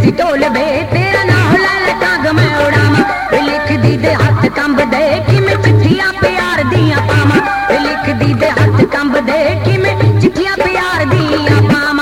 मेरी ढोल वे तेरा नाम ले काग मैं उड़ावा लिख दी दे हाथ कंब दे कि मैं चिट्ठियां प्यार दियां पावा लिख दी दे हाथ कंब दे कि मैं चिट्ठियां प्यार दियां पावा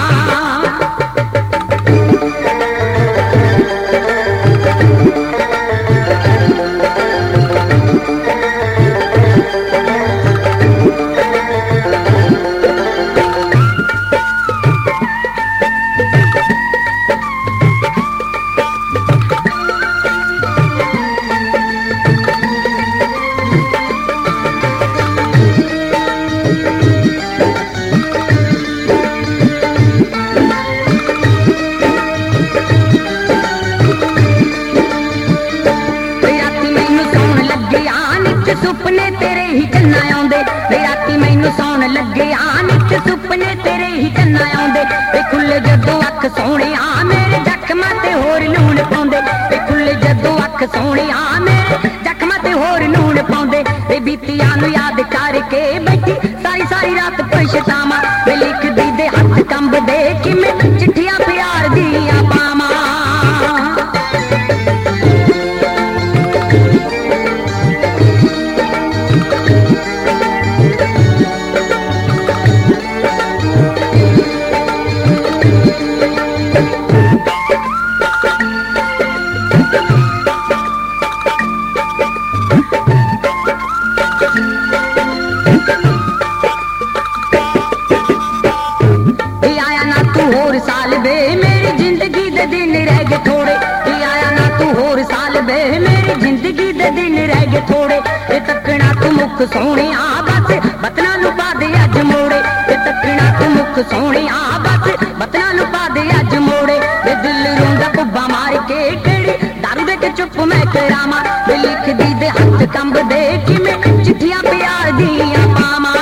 सुपने तेरे ही चन्ना आउंदे राती मैनू सौन लगे नित सुपने तेरे ही चन्ना आउंदे खुले जदों अख सोने मेरे जख्मा ते होर लूण पाउंदे खुले जदों अख सोने मेरे जख्मा ते होर लूण पाउंदे बीतियां नू याद करके बैठी सारी सारी रात पछतावा लिख दी दे हथ कंब दे कि मैं चिट्ठियां प्यार दियां पावां साल बे मेरी जिंदगी दे दिन रह गए थोड़े आया ना तू होर साल बे मेरी जिंदगी दे दिन रह गए थोड़े तकना तू मुख सोने बस बतना नु पा दे अज मोड़े तकना तू मुख सोने बस बतना नु पा दे अज मोड़े दिल रोंदा कुब्बा मार के केड़ी दारू दे के चुप मैं करामा लिख दी दे हाथ कंब दे कि मैं चिट्ठियां प्यार दियां पावां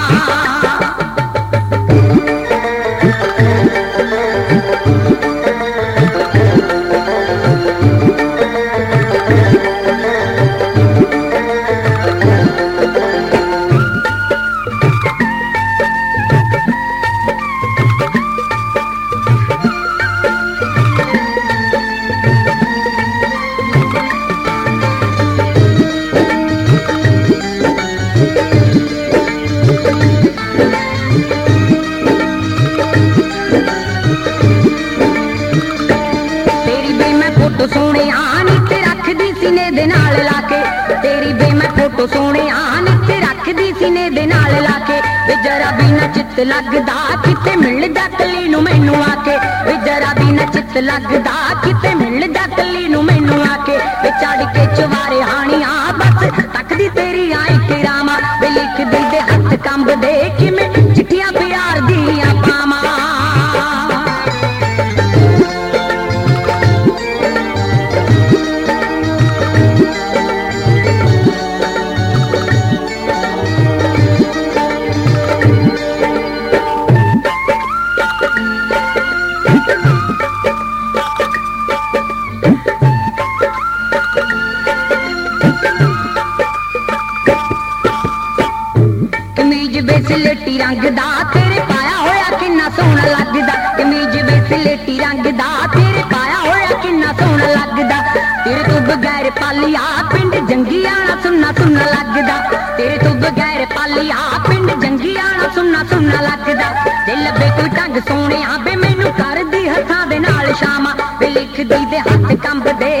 सोने नित रख दी सीने दे नाल लाके तेरी बे मैं फोटो सोने नित रख दी सीने दे नाल लाके जरा भी ना चित लगदा किते मिल जा कली नू मैनू आके जरा भी ना चित लगदा किते मिल जा कली नू मैनू आके चढ़ के चवारे हानियां बस तकदी तेरी आई किरामा लिख दी दे हथ कंब दे कि मैं चिट्ठियां प्यार दियां पावां सिलेटी रंग दा तेरे पाया होया किन्ना सोहना लगदा कमीज वे सिलेटी रंग दा तेरे पाया होया किन्ना सोहना लगदा तेरे तो बगैर पालिया पिंड जंगी आना सुनना सुनना लगदा तेरे तो बगैर पालिया पिंड जंगी आना सुनना सुनना लगदा ते लब्बे कोई ढंग सोहणे बे मैनू कर दी हत्थां दे नाल शामा लिख दी दे हथ कंब दे